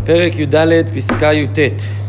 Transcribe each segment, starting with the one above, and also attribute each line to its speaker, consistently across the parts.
Speaker 1: פרק י"ד פסקה י"ט.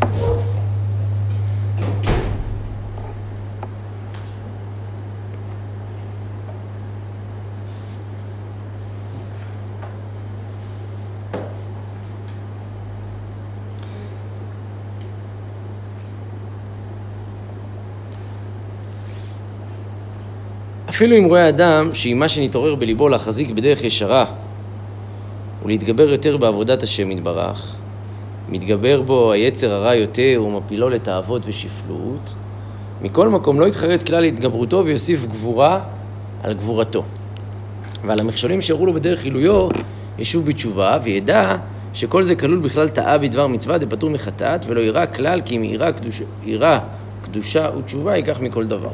Speaker 1: אפילו אם רואה אדם שאם מה שנתעורר בליבו להחזיק בדרך ישרה ולהתגבר יותר בעבודת השם יתברך, מתגבר בו היצר הרע יותר ומפילו לתאוות ושפלות, מכל מקום לא יתחרט כלל להתגברותו ויוסיף גבורה על גבורתו. ועל המכשולים שהראו לו בדרך עילויו ישוב בתשובה, וידע שכל זה כלול בכלל טעה בדבר מצווה דפטור מחטאת, ולא יראה כלל כי אם יראה קדושה ותשובה ייקח מכל דבר.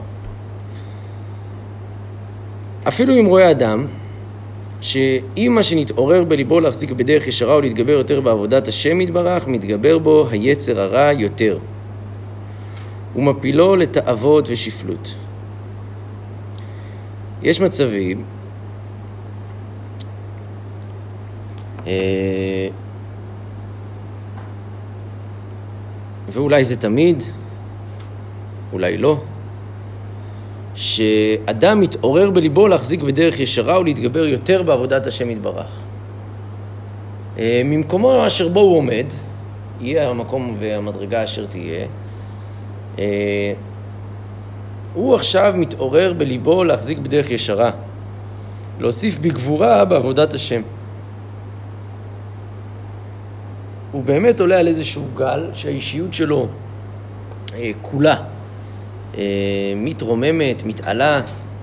Speaker 1: אפילו אם רואה אדם שאם מה שנתעורר בליבו להחזיק בדרך ישרה ולהתגבר יותר בעבודת השם יתברך, מתגבר בו היצר הרע יותר ומפילו לתאוות ושפלות. יש מצבים ואולי זה תמיד, אולי לא, שאדם מתעורר בליבו להחזיק בדרך ישרה ולהתגבר יותר בעבודת השם יתברך. ממקומו אשר בו הוא עומד, יהיה המקום והמדרגה אשר תהיה, הוא עכשיו מתעורר בליבו להחזיק בדרך ישרה, להוסיף בגבורה בעבודת השם. הוא באמת עולה על איזשהו גל שהאישיות שלו כולה מתרוממת, מתעלה.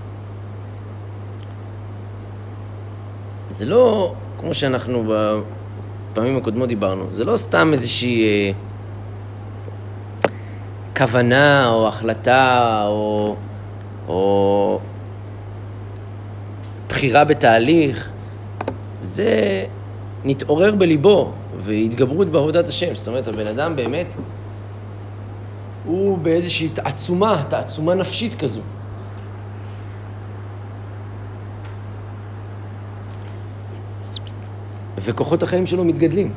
Speaker 1: זה לא, כמו שאנחנו בפעמים הקודמות דיברנו, זה לא סתם איזושהי כוונה או החלטה או בחירה בתהליך. זה נתעורר בליבו והתגברות בעבודת השם. זאת אומרת, הבן אדם באמת הוא באיזושהי תעצומה נפשית כזו. וכוחות החיים שלו מתגדלים.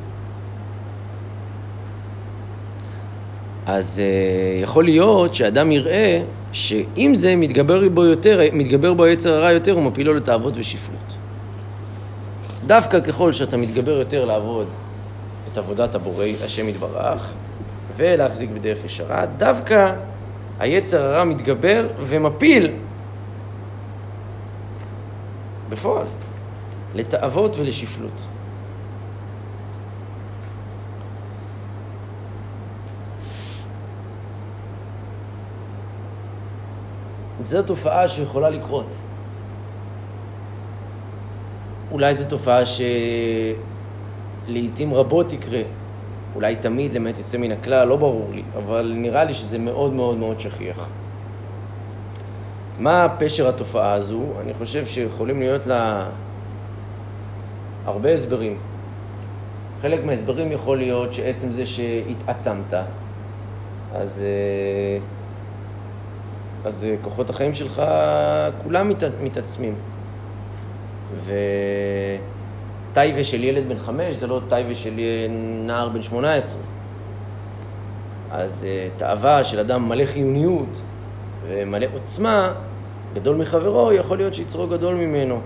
Speaker 1: אז יכול להיות שאדם יראה שאם זה מתגבר בו היצר הרע יותר, הוא מפילו לתאוות ושפלות. דווקא ככל שאתה מתגבר יותר לעבוד את עבודת הבורא השם יתברך, ולהחזיק בדרך ישרה, דווקא היצר הרע מתגבר ומפיל בפועל לתאוות ולשפלות. זו תופעה שיכולה לקרות. אולי זו תופעה שלעיתים רבות תקרה. אולי תמיד למעט יוצא מן הכלל, לא ברור לי, אבל נראה לי שזה מאוד מאוד מאוד שכיח. מה פשר התופעה הזו? אני חושב שיכולים להיות לה הרבה הסברים. חלק מההסברים יכול להיות שעצם זה שהתעצמת, אז כוחות החיים שלך כולם מתעצמים. טייבה של ילד בן 5 זה לא טייבה של נער בן 18. אז תאווה של אדם מלא חיוניות ומלא עוצמה, גדול מחברו, יכול להיות שיצרו גדול ממנו.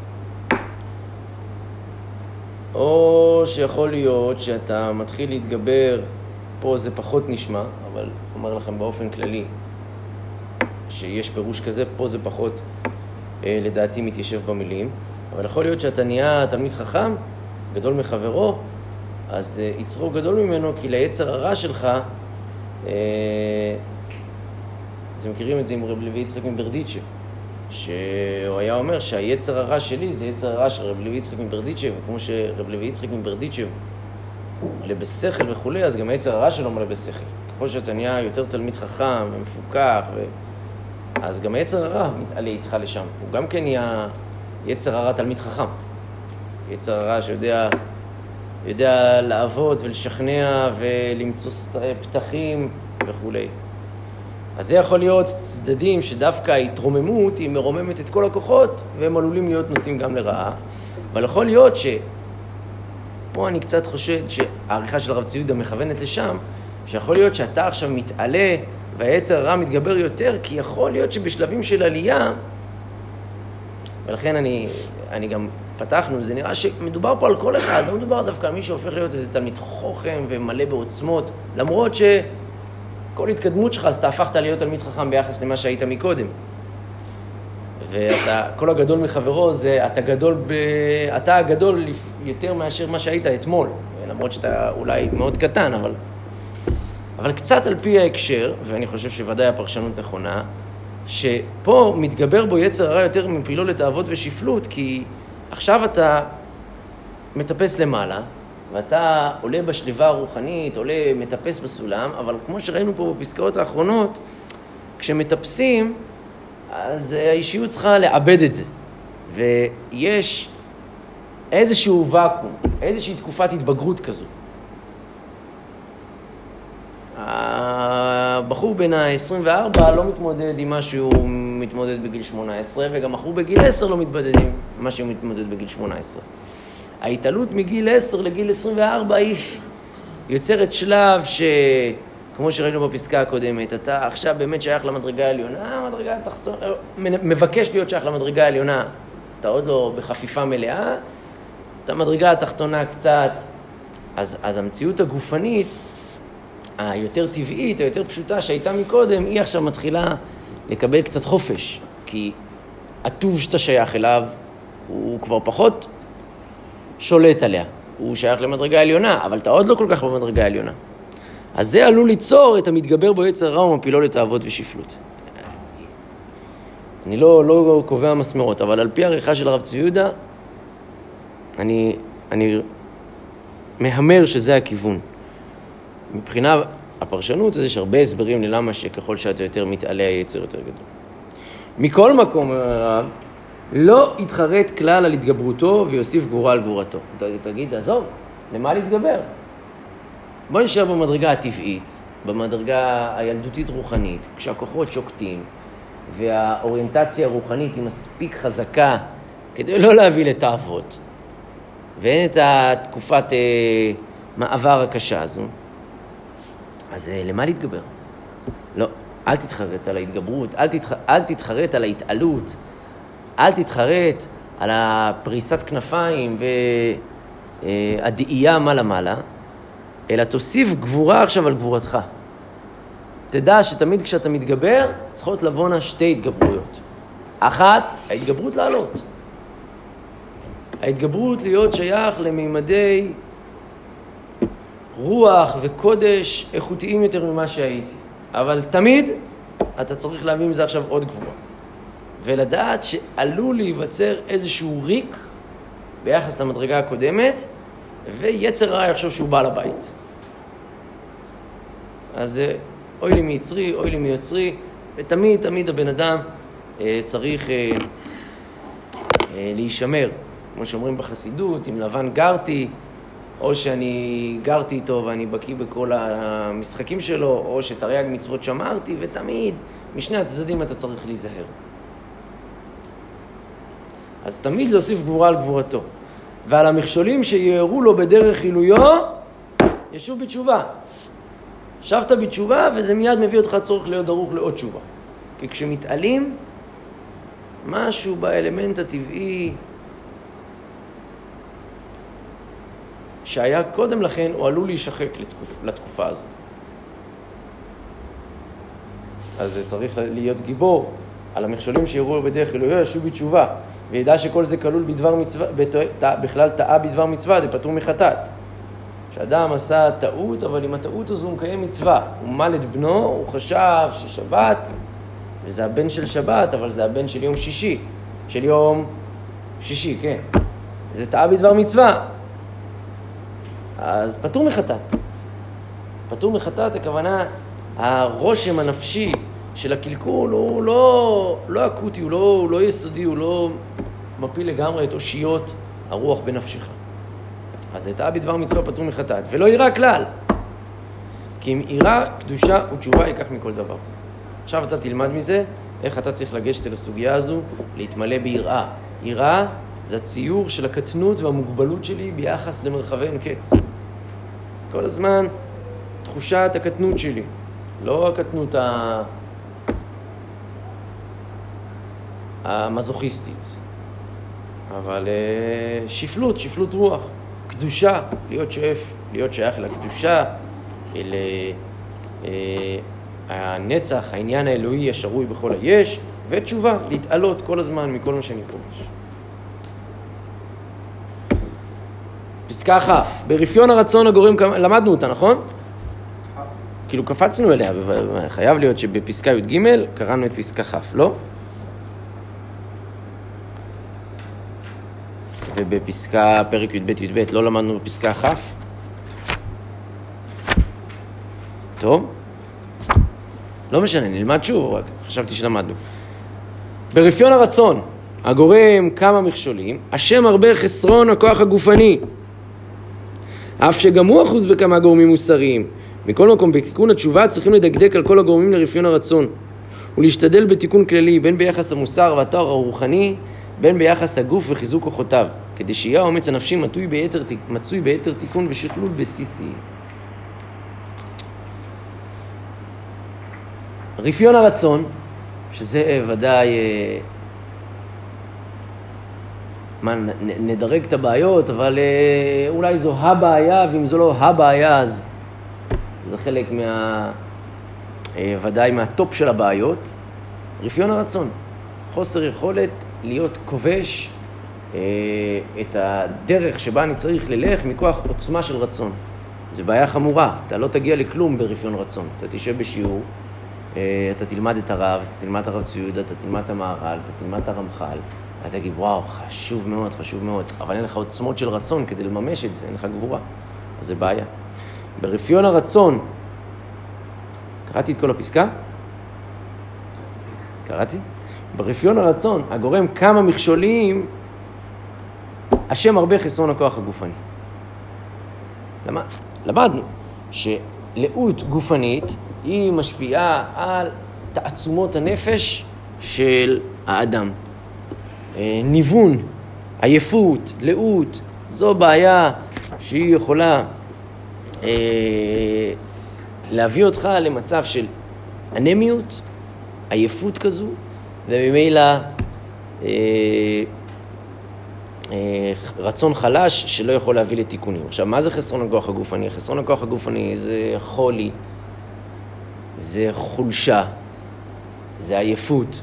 Speaker 1: או שיכול להיות שאתה מתחיל להתגבר, פה זה פחות נשמע, אבל אומר לכם באופן כללי שיש פירוש כזה, פה זה פחות לדעתי מתיישב במילים. אבל יכול להיות שאתה נהיה תלמיד חכם, גדול מחברו, אז יצרו גדול ממנו, כי ליצר הרע שלך, אתם מכירים את זה עם רב לוי יצחק מברדיצ'ב, שהוא היה אומר שהיצר הרע שלי זה יצר הרע של רב לוי יצחק מברדיצ'ב, וכמו שרב לוי יצחק מברדיצ'ב מלא בשכל וכו', אז גם היצר הרע שלו מלא בשכל. ככל שאתה נהיה יותר תלמיד חכם ומפוקח, אז גם היצר הרע מתעלה איתך לשם. הוא גם כן נהיה יצר הרע תלמיד חכם. יצר הרע שיודע לעבוד ולשכנע ולמצוא פתחים וכו'. אז זה יכול להיות צדדים שדווקא ההתרוממות היא מרוממת את כל הכוחות, והם עלולים להיות נוטים גם לרעה. אבל יכול להיות פה אני קצת חושד שהעריכה של הרב צבי יהודה מכוונת לשם, שיכול להיות שאתה עכשיו מתעלה והיצר הרע מתגבר יותר, כי יכול להיות שבשלבים של עלייה, ולכן אני גם פתחנו, זה נראה שמדובר פה על כל אחד, לא מדובר דווקא על מי שהופך להיות איזה תלמיד חוכם ומלא בעוצמות, למרות שכל התקדמות שלך, אז אתה הפכת להיות תלמיד חכם ביחס למה שהיית מקודם. ואתה, כל הגדול מחברו זה, אתה הגדול יותר מאשר מה שהיית אתמול, למרות שאתה אולי מאוד קטן, אבל קצת על פי ההקשר, ואני חושב שוודאי הפרשנות נכונה, שפה מתגבר בו יצר הרע יותר מפילו לתאוות ושפלות, כי עכשיו אתה מטפס למעלה, ואתה עולה בשליבה הרוחנית, מטפס בסולם, אבל כמו שראינו פה בפסקאות האחרונות, כשמטפסים, אז האישיות צריכה לאבד את זה. ויש איזשהו ואקום, איזושהי תקופת התבגרות כזו. הבחור בן ה-24 לא מתמודד עם מה שהוא מתמודד בגיל 18, וגם בחור בגיל 10 לא מתמודד עם מה שהוא מתמודד בגיל 18. ההתעלות מגיל 10 לגיל 24 היא יוצרת שלב כמו שראינו בפסקה הקודמת, אתה עכשיו באמת שייך למדרגה העליונה, המדרגה התחתונה, מבקש להיות שייך למדרגה העליונה, אתה עוד לא בחפיפה מלאה, את המדרגה התחתונה קצת, אז המציאות הגופנית, היותר טבעית, היותר פשוטה שהייתה מקודם, היא עכשיו מתחילה לקבל קצת חופש, כי הטוב שאתה שייך אליו, הוא כבר פחות שולט עליה, הוא שייך למדרגה העליונה, אבל אתה עוד לא כל כך במדרגה העליונה. אז זה עלול ליצור את המתגבר בו יצר הרע ומפילו לתאוות ושפלות. אני לא קובע מסמרות, אבל על פי העריכה של הרב צבי יהודה, אני מהמר שזה הכיוון. מבחינה הפרשנות, אז יש הרבה הסברים ללמה שככל שאתה יותר מתעלה היצר יותר גדול. מכל מקום, הרב, לא יתחרט כלל על התגברותו ויוסיף גבורה על גבורתו. תגיד, עזוב, למה להתגבר? בוא נשאר במדרגה הטבעית, במדרגה הילדותית רוחנית, כשהכוחות שוקטים, והאוריינטציה הרוחנית היא מספיק חזקה כדי לא להביא לתאוות, ואין את התקופת מעבר הקשה הזו, אז למה להתגבר? לא, אל תתחרט על ההתגברות, אל תתחרט על ההתעלות, אל תתחרט על הפריסת כנפיים והדאייה מעלה, אלא תוסיף גבורה עכשיו על גבורתך. תדע שתמיד כשאתה מתגבר, צריכות לבונה שתי התגברויות. אחת, ההתגברות לעלות. ההתגברות להיות שייך למימדי רוח וקודש איכותיים יותר ממה שהייתי. אבל תמיד אתה צריך להביא מזה עכשיו עוד גבורה. ולדעת שעלול להיווצר איזשהו ריק ביחס למדרגה הקודמת, ויצר רע יחשוב שהוא בעל הבית. אז אוי לי מיצרי, אוי לי מיוצרי, ותמיד הבן אדם צריך להישמר. כמו שאומרים בחסידות, עם לבן גרתי, או שאני גרתי איתו ואני בקיא בכל המשחקים שלו, או שתרי"ג מצוות שמרתי, ותמיד משני הצדדים אתה צריך להיזהר. אז תמיד להוסיף גבורה על גבורתו. ועל המכשולים שיערו לו בדרך חילויו, ישוב בתשובה. שבת בתשובה, וזה מיד מביא אותך צורך להיות דרוך לעוד תשובה. כי כשמתעלים, משהו באלמנט הטבעי שהיה קודם לכן, הוא עלול להישחק לתקופה הזו. אז זה צריך להיות גיבור על המכשולים שיערו לו בדרך חילויו, ישוב בתשובה. וידע שכל זה כלול בדבר מצווה, בכלל טעה בדבר מצווה, זה פטור מחטאת. שאדם עשה טעות, אבל עם הטעות הזו הוא מקיים מצווה. הוא מל את בנו, הוא חשב ששבת, וזה הבן של שבת, אבל זה הבן של יום שישי. של יום שישי, כן. זה טעה בדבר מצווה. אז פטור מחטאת. פטור מחטאת, הכוונה, הרושם הנפשי של הקלקול הוא לא אקוטי, הוא לא יסודי, הוא לא מפיל לגמרי את אושיות הרוח בנפשך. אז זה טעה בדבר מצווה פטור מחטאת, ולא יראה כלל. כי אם יראה, קדושה ותשובה ייקח מכל דבר. עכשיו אתה תלמד מזה, איך אתה צריך לגשת אל הסוגיה הזו, להתמלא ביראה. יראה זה הציור של הקטנות והמוגבלות שלי ביחס למרחבי אין קץ. כל הזמן תחושת הקטנות שלי, לא הקטנות המזוכיסטית, אבל שפלות רוח, קדושה, להיות שואף, להיות שייך לקדושה, אל הנצח, העניין האלוהי השרוי בכל היש, ותשובה, להתעלות כל הזמן מכל מה שאני פוגש. פסקה כ', ברפיון הרצון הגורם, למדנו אותה, נכון? כאילו קפצנו אליה, חייב להיות שבפסקה י"ג קראנו את פסקה כ', לא? ובפסקה פרק י"ב לא למדנו בפסקה כ'? טוב? לא משנה, נלמד שוב, רק חשבתי שלמדנו. ברפיון הרצון הגורם כמה מכשולים, השם הרבה חסרון הכוח הגופני, אף שגם הוא אחוז בכמה גורמים מוסריים. מכל מקום, בתיקון התשובה צריכים לדקדק על כל הגורמים לרפיון הרצון, ולהשתדל בתיקון כללי, בין ביחס המוסר והתואר הרוחני, בין ביחס הגוף וחיזוק כוחותיו, כדי שיהיה האומץ הנפשי מצוי ביתר תיקון ושכלול בסיסי. רפיון הרצון, שזה ודאי, נדרג את הבעיות, אבל אולי זו הבעיה, ואם זו לא הבעיה, אז זה חלק ודאי מהטופ של הבעיות. רפיון הרצון, חוסר יכולת להיות כובש את הדרך שבה אני צריך ללך מכוח עוצמה של רצון. זו בעיה חמורה, אתה לא תגיע לכלום ברפיון רצון. אתה תשב בשיעור, אתה תלמד את הרב, אתה תלמד את הרב ציודה, אתה תלמד את המהר"ל, אתה תלמד את הרמח"ל, אתה תגיד, וואו, חשוב מאוד, אבל אין לך עוצמות של רצון כדי לממש את זה, אין לך גבורה. אז זה בעיה. ברפיון הרצון, קראתי את כל הפסקה? קראתי? ברפיון הרצון, הגורם כמה מכשולים, השם הרבה חסרון הכוח הגופני. למדנו שלאות גופנית היא משפיעה על תעצומות הנפש של האדם. ניוון, עייפות, לאות, זו בעיה שהיא יכולה להביא אותך למצב של אנמיות, עייפות כזו, וממילא רצון חלש שלא יכול להביא לתיקונים. עכשיו, מה זה חסרון הכוח הגופני? חסרון הכוח הגופני זה חולי, זה חולשה, זה עייפות,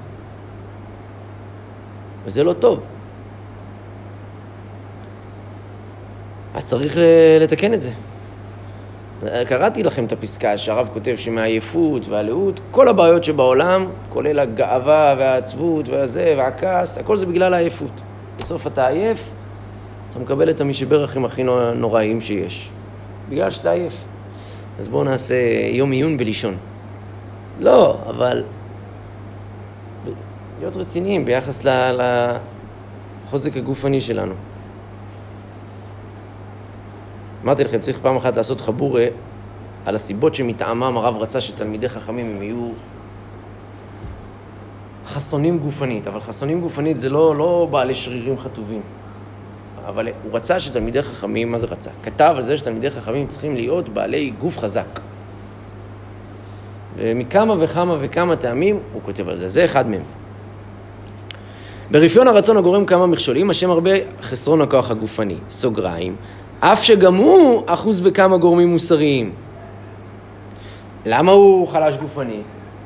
Speaker 1: וזה לא טוב. אז צריך לתקן את זה. קראתי לכם את הפסקה שהרב כותב שמהעייפות והלאות, כל הבעיות שבעולם, כולל הגאווה והעצבות והזה והכעס, הכל זה בגלל העייפות. בסוף אתה עייף, אתה מקבל את המשברחים הכי נוראים שיש. בגלל שאתה עייף. אז בואו נעשה יום עיון בלישון. לא, אבל להיות רציניים ביחס לחוזק הגופני שלנו. אמרתי לכם, צריך פעם אחת לעשות חבורה על הסיבות שמטעמם הרב רצה שתלמידי חכמים הם יהיו חסונים גופנית, אבל חסונים גופנית זה לא בעלי שרירים חטובים. אבל הוא רצה שתלמידי חכמים, מה זה רצה? כתב על זה שתלמידי חכמים צריכים להיות בעלי גוף חזק. ומכמה וכמה טעמים הוא כותב על זה. זה אחד מהם. ברפיון הרצון הגורם כמה מכשולים, השם הרבה חסרון הכוח הגופני. סוגריים. אף שגם הוא אחוז בכמה גורמים מוסריים. למה הוא חלש גופנית?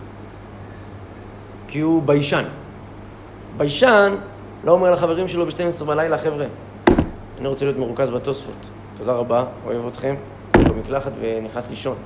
Speaker 1: כי הוא ביישן. ביישן לא אומר לחברים שלו ב-12 בלילה, חבר'ה, אני רוצה להיות מרוכז בתוספות. תודה רבה, אוהב אתכם, במקלחת ונכנס לישון.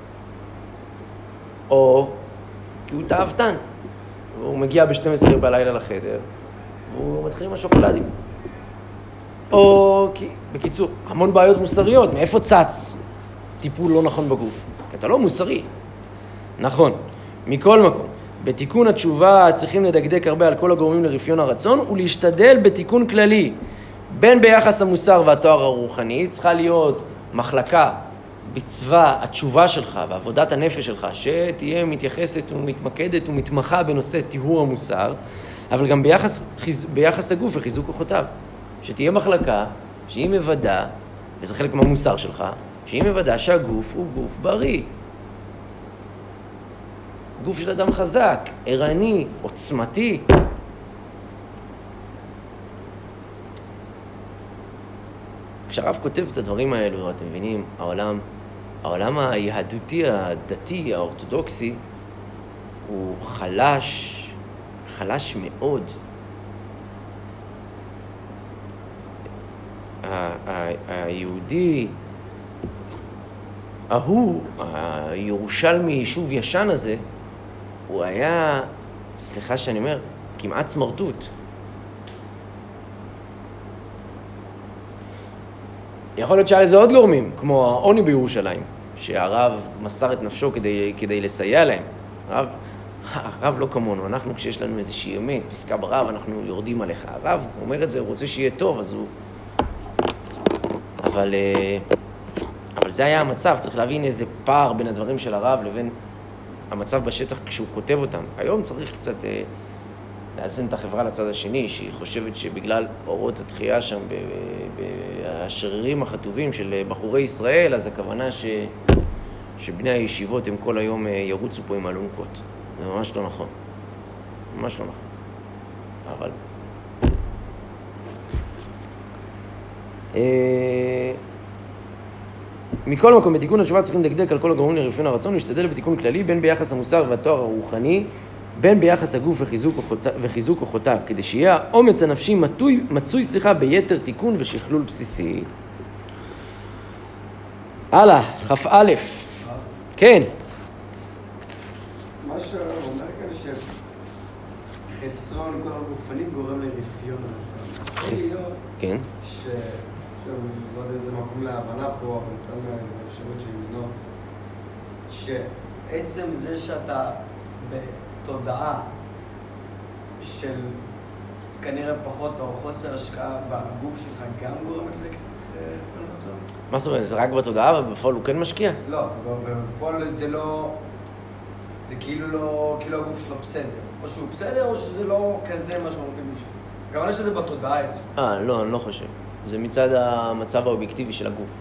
Speaker 1: או כי הוא תאוותן, והוא מגיע ב-12 בלילה לחדר, והוא מתחיל עם השוקולדים. או כי, בקיצור, המון בעיות מוסריות, מאיפה צץ? טיפול לא נכון בגוף. כי אתה לא מוסרי. נכון. מכל מקום, בתיקון התשובה צריכים לדקדק הרבה על כל הגורמים לרפיון הרצון, ולהשתדל בתיקון כללי. בין ביחס המוסר והתואר הרוחני, צריכה להיות מחלקה בצבא התשובה שלך ועבודת הנפש שלך, שתהיה מתייחסת ומתמקדת ומתמחה בנושא טיהור המוסר, אבל גם ביחס הגוף וחיזוק כוחותיו. שתהיה מחלקה שהיא מוודא, וזה חלק מהמוסר שלך, שהיא מוודא שהגוף הוא גוף בריא. גוף של אדם חזק, ערני, עוצמתי. כשהרב כותב את הדברים האלו, אתם מבינים, העולם היהדותי, הדתי, האורתודוקסי, הוא חלש מאוד. היהודי, הירושלמי, יישוב ישן הזה, הוא היה, סליחה שאני אומר, כמעט סמרטוט. יכול להיות שהיה לזה עוד גורמים, כמו העוני בירושלים, שהרב מסר את נפשו כדי לסייע להם. הרב לא כמונו, אנחנו כשיש לנו איזושהי אמת, פסקה ברב, אנחנו יורדים עליך. הרב אומר את זה, הוא רוצה שיהיה טוב, אז הוא... אבל זה היה המצב, צריך להבין איזה פער בין הדברים של הרב לבין המצב בשטח כשהוא כותב אותם. היום צריך קצת לאזן את החברה לצד השני, שהיא חושבת שבגלל אורות התחייה שם בשרירים החטובים של בחורי ישראל, אז הכוונה שבני הישיבות הם כל היום ירוצו פה עם אלונקות. זה ממש לא נכון. ממש לא נכון. אבל... מכל מקום, בתיקון התשובה צריכים לדקדק על כל הגורמים לרפיון הרצון, להשתדל בתיקון כללי, בין ביחס המוסר והתואר הרוחני, בין ביחס הגוף וחיזוק כוחותיו, כדי שיהיה האומץ הנפשי מצוי ביתר תיקון ושכלול בסיסי. הלאה, כ"א. כן.
Speaker 2: מה שאומר כאן שחסרון כל הגופני גורם לרפיון הרצון.
Speaker 1: כן.
Speaker 2: לא יודע איזה מקום להבנה פה, אבל סתם איזו אפשרות של מנות, שעצם זה שאתה בתודעה של כנראה פחות או חוסר השקעה בגוף שלך גם גורם לרפיון הרצון?
Speaker 1: מה זאת אומרת? זה רק בתודעה, ובפועל הוא כן משקיע?
Speaker 2: לא, בפועל זה לא... זה כאילו לא... כאילו הגוף שלו בסדר. או שהוא בסדר או שזה לא כזה משמעותי בשביל. גם אני שזה בתודעה אצלו.
Speaker 1: לא, אני לא חושב. זה מצד המצב האובייקטיבי של הגוף.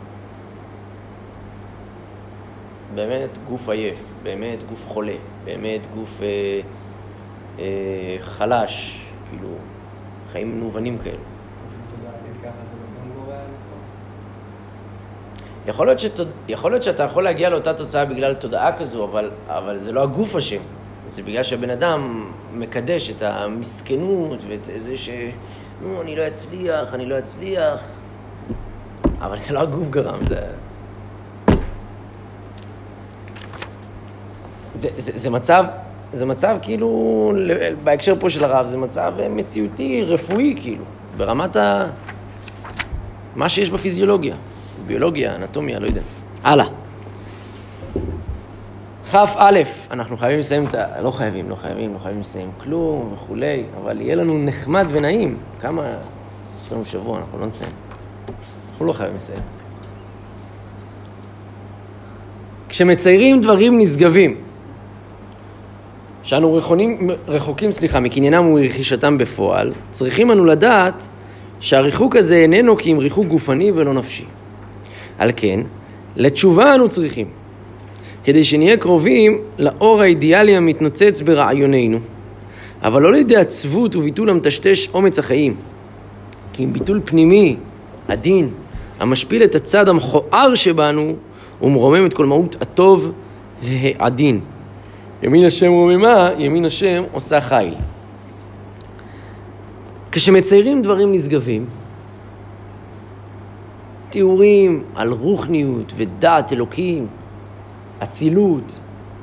Speaker 1: באמת גוף עייף, באמת גוף חולה, באמת גוף חלש, כאילו חיים מנוונים כאלו.
Speaker 2: תודעתית ככה זה גם גורם פה?
Speaker 1: יכול להיות שאתה יכול להגיע לאותה תוצאה בגלל תודעה כזו, אבל זה לא הגוף אשם. זה בגלל שהבן אדם מקדש את המסכנות ואת זה אני לא אצליח. אבל זה לא הגוף גרם, זה מצב כאילו, בהקשר פה של הרב, זה מצב מציאותי, רפואי כאילו, ברמת מה שיש בפיזיולוגיה, ביולוגיה, אנטומיה, לא יודע. הלאה. כ"א, אנחנו חייבים לסיים לא חייבים לסיים כלום וכולי, אבל יהיה לנו נחמד ונעים. כמה, יש לנו שבוע, אנחנו לא נסיים. אנחנו לא חייבים לסיים. כשמציירים דברים נשגבים, שאנו רחוקים מקניינם ורכישתם בפועל, צריכים אנו לדעת שהריחוק הזה איננו כי אם ריחוק גופני ולא נפשי. על כן, לתשובה אנו צריכים. כדי שנהיה קרובים לאור האידיאלי המתנוצץ ברעיוננו, אבל לא לידי עצבות וביטול המטשטש אומץ החיים, כי אם ביטול פנימי, הדין, המשפיל את הצד המכוער שבנו, ומרומם את כל מהות הטוב והדין. ימין השם רוממה, ימין השם עושה חיל. כשמציירים דברים נשגבים, תיאורים על רוחניות ודעת אלוקים, אצילות,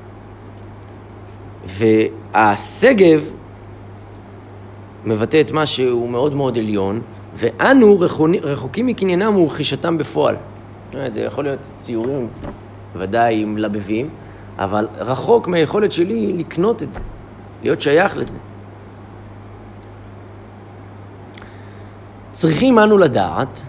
Speaker 1: והסגב מבטא את מה שהוא מאוד מאוד עליון, ואנו רחוקים מקניינם ורכישתם בפועל. זה יכול להיות ציורים ודאי עם לבבים, אבל רחוק מהיכולת שלי לקנות את זה, להיות שייך לזה. צריכים אנו לדעת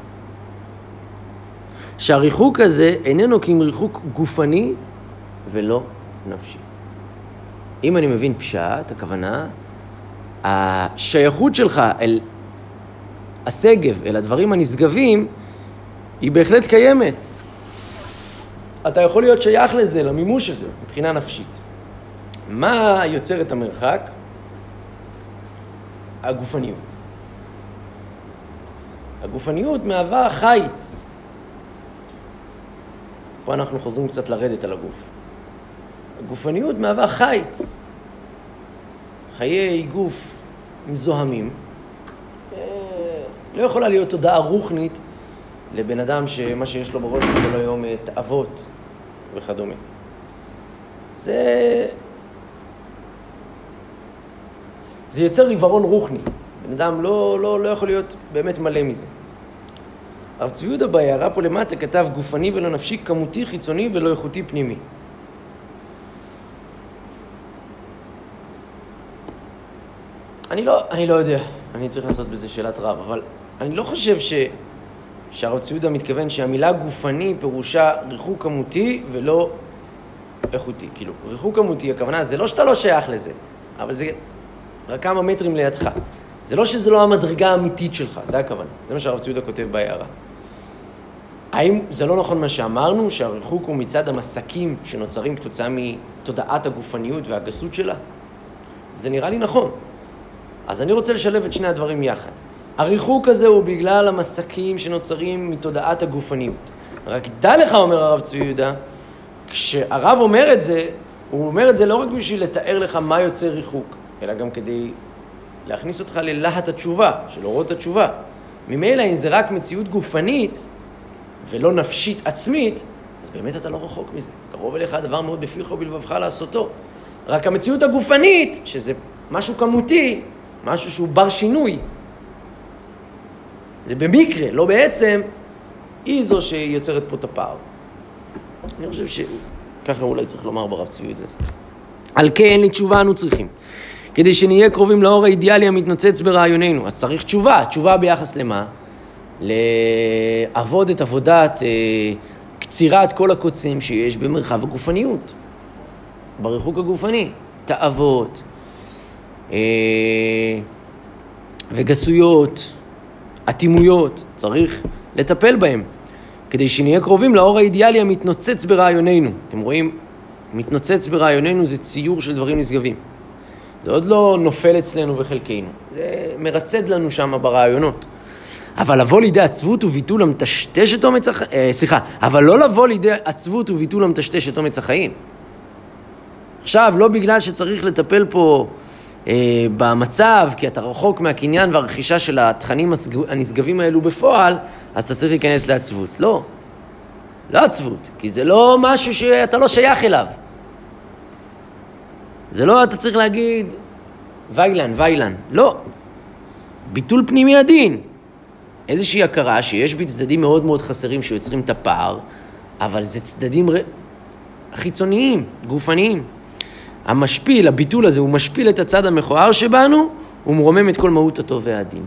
Speaker 1: שהריחוק הזה איננו כי אם ריחוק גופני ולא נפשי. אם אני מבין פשט, הכוונה, השייכות שלך הסגב, אל הדברים הנשגבים, היא בהחלט קיימת. אתה יכול להיות שייך לזה, למימוש הזה, מבחינה נפשית. מה יוצר את המרחק? הגופניות. הגופניות מהווה חיץ. פה אנחנו חוזרים קצת לרדת על הגוף. הגופניות מהווה חיץ. חיי גוף מזוהמים. לא יכולה להיות תודעה רוחנית לבן אדם שמה שיש לו בראש כל היום תאוות וכדומה. זה יוצר עיוורון רוחני. בן אדם לא יכול להיות באמת מלא מזה. הרב צבי יהודה בהערה פה למטה כתב גופני ולא נפשי, כמותי חיצוני ולא איכותי פנימי. אני לא יודע, אני צריך לעשות בזה שאלת רב, אבל אני לא חושב שהרב צבי יהודה מתכוון שהמילה גופני פירושה ריחוק כמותי ולא איכותי. כאילו, ריחוק כמותי, הכוונה, זה לא שאתה לא שייך לזה, אבל זה רק כמה מטרים לידך. זה לא שזה לא המדרגה האמיתית שלך, זה הכוונה. זה מה שהרב צבי יהודה כותב בהערה. האם זה לא נכון מה שאמרנו, שהריחוק הוא מצד המסקים שנוצרים כתוצאה מתודעת הגופניות והגסות שלה? זה נראה לי נכון. אז אני רוצה לשלב את שני הדברים יחד. הריחוק הזה הוא בגלל המסקים שנוצרים מתודעת הגופניות. רק דע לך, אומר הרב צבי יהודה, כשהרב אומר את זה, הוא אומר את זה לא רק בשביל לתאר לך מה יוצא ריחוק, אלא גם כדי להכניס אותך ללהט התשובה, של אורות התשובה. ממילא אם זה רק מציאות גופנית ולא נפשית עצמית, אז באמת אתה לא רחוק מזה. קרוב אליך הדבר מאוד בפיך ובלבבך לעשותו. רק המציאות הגופנית, שזה משהו כמותי, משהו שהוא בר שינוי, זה במקרה, לא בעצם, היא זו שיוצרת פה את הפער. אני חושב שככה אולי צריך לומר ברב צבי יהודה. על כן לתשובה אנו צריכים. כדי שנהיה קרובים לאור האידיאלי המתנוצץ ברעיוננו. אז צריך תשובה. תשובה ביחס למה? לעבוד את עבודת קצירת כל הקוצים שיש במרחב הגופניות. בריחוק הגופני. תאוות, וגסויות, אטימויות. צריך לטפל בהם. כדי שנהיה קרובים לאור האידיאלי המתנוצץ ברעיוננו. אתם רואים? מתנוצץ ברעיוננו זה ציור של דברים נשגבים. זה עוד לא נופל אצלנו וחלקנו. זה מרצד לנו שם ברעיונות. אבל לבוא לידי עצבות וביטול המטשטש את אומץ החיים. אבל לא לבוא לידי עצבות וביטול המטשטש את אומץ החיים. עכשיו, לא בגלל שצריך לטפל פה במצב, כי אתה רחוק מהקניין והרכישה של התכנים הנשגבים האלו בפועל, אז אתה צריך להיכנס לעצבות. לא. לא עצבות, כי זה לא משהו שאתה לא שייך אליו. זה לא, אתה צריך להגיד, וילן. לא. ביטול פנימי הדין. איזושהי הכרה שיש בי צדדים מאוד מאוד חסרים שיוצרים את הפער, אבל זה צדדים חיצוניים, גופניים. המשפיל, הביטול הזה, הוא משפיל את הצד המכוער שבנו, הוא מרומם את כל מהות הטוב והדין.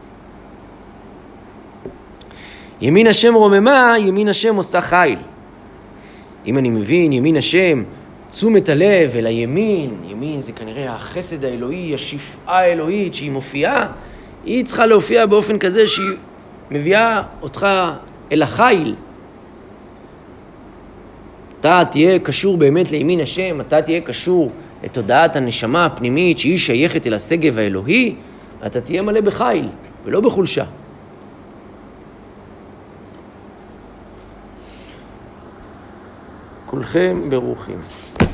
Speaker 1: ימין השם רוממה, ימין השם עושה חיל. אם אני מבין, ימין השם, תשומת הלב אל הימין, ימין זה כנראה החסד האלוהי, השפעה האלוהית שהיא מופיעה, היא צריכה להופיע באופן כזה שהיא מביאה אותך אל החיל. אתה תהיה קשור באמת לימין השם, אתה תהיה קשור לתודעת הנשמה הפנימית שהיא שייכת אל השגב האלוהי, אתה תהיה מלא בחיל ולא בחולשה. כולכם ברוכים.